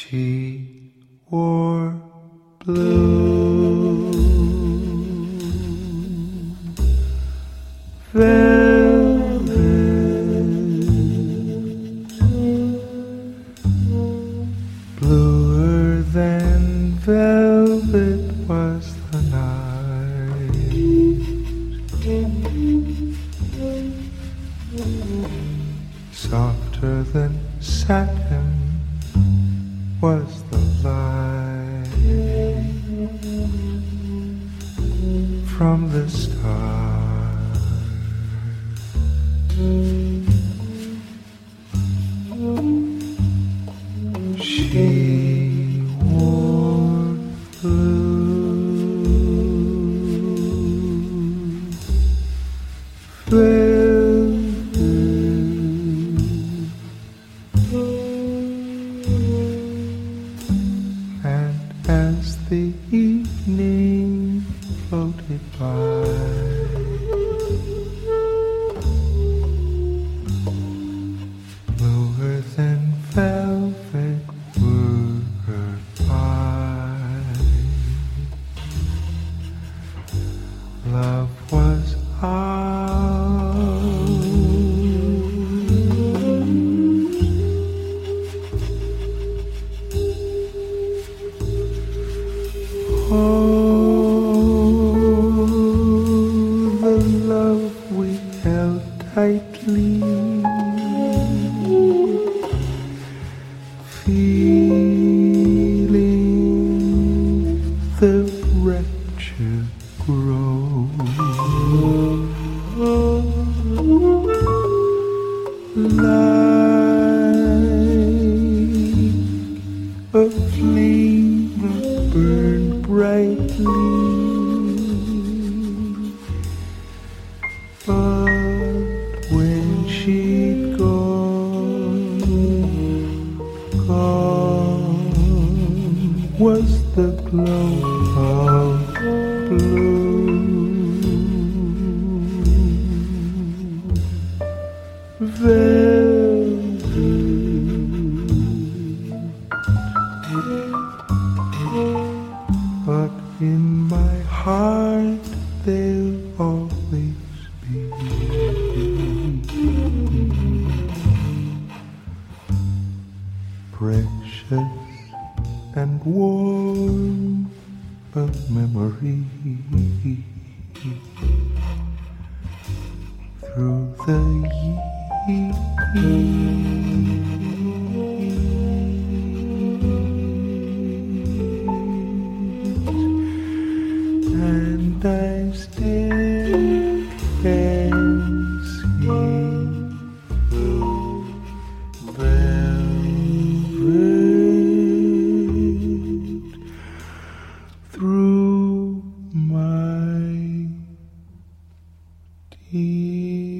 She wore blue velvet, bluer than velvet was the night, softer than satin was the light from the stars. She wore blue velvet, and as the evening floated by, bluer than velvet were her eyes. Love was ours. Oh, the love we held tightly, feeling the rapture grow, like a flame that burned brightly. But when she'd gone was the glow of blue velvet. But in my heart there'll always be precious and warm a memory through the years. And I still can see velvet through my tears.